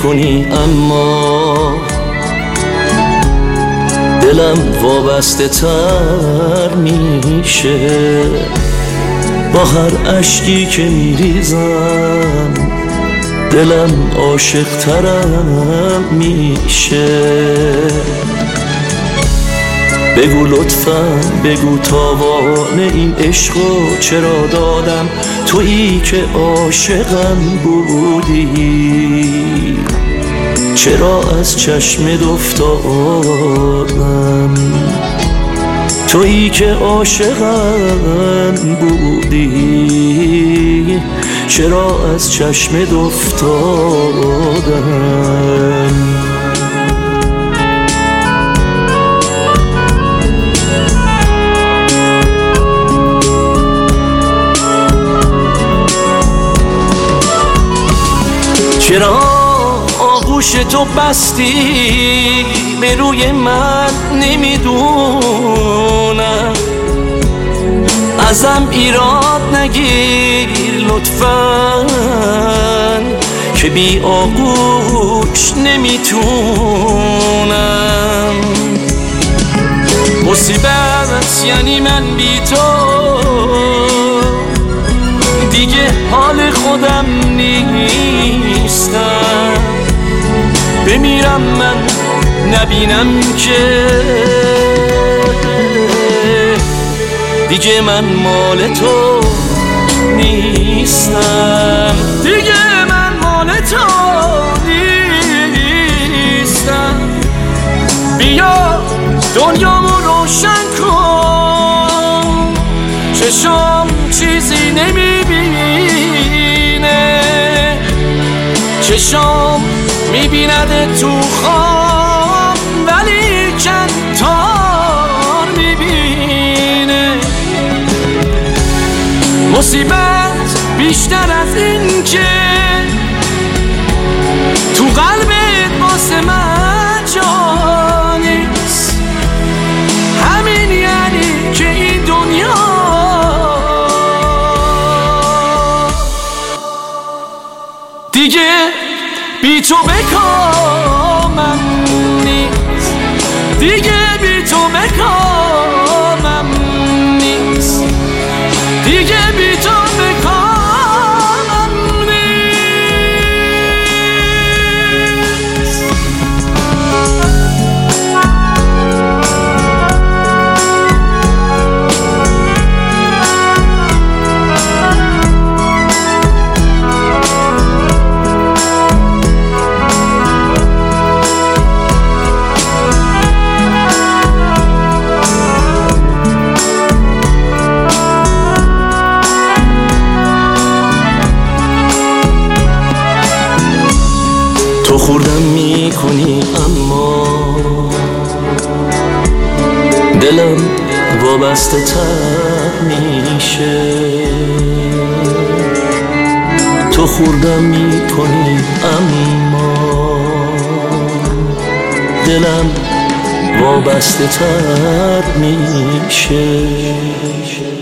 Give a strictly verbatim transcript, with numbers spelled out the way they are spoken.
میکنی اما دلم وابسته تر میشه. با هر اشکی که میریزم دلم عاشق ترم میشه. بگو لطفاً بگو تاوان این عشقو چرا دادم، تویی که عاشقم بودی چرا از چشمت افتادم، تویی که عاشقم بودی چرا از چشمت افتادم. چرا آغوش تو بستی به روی من نمیدونم، ازم ایراد نگیر لطفاً که بی آغوش نمیتونم. مصیبت یعنی من بی تو دیگه حال خودم نیستم، بمیرم من نبینم که دیگه من مال تو نیستم، دیگه من مال تو نیستم. بیا دنیامو روشن کن، چشم چیزی نمیبینه، چشم میبینده تو خواب ولی کنتار میبینه. مصیبت بیشتر از این که تو قلبت واسه من جا نیست، همین یعنی که این دنیا دیگه بی تو بکامم نیست، دیگه بی تو بکامم نیست، دیگه بی تو بکامم نیست. تو خوردم میکنی اما دلم وابسته تر میشه. تو خوردم میکنی اما دلم وابسته تر میشه.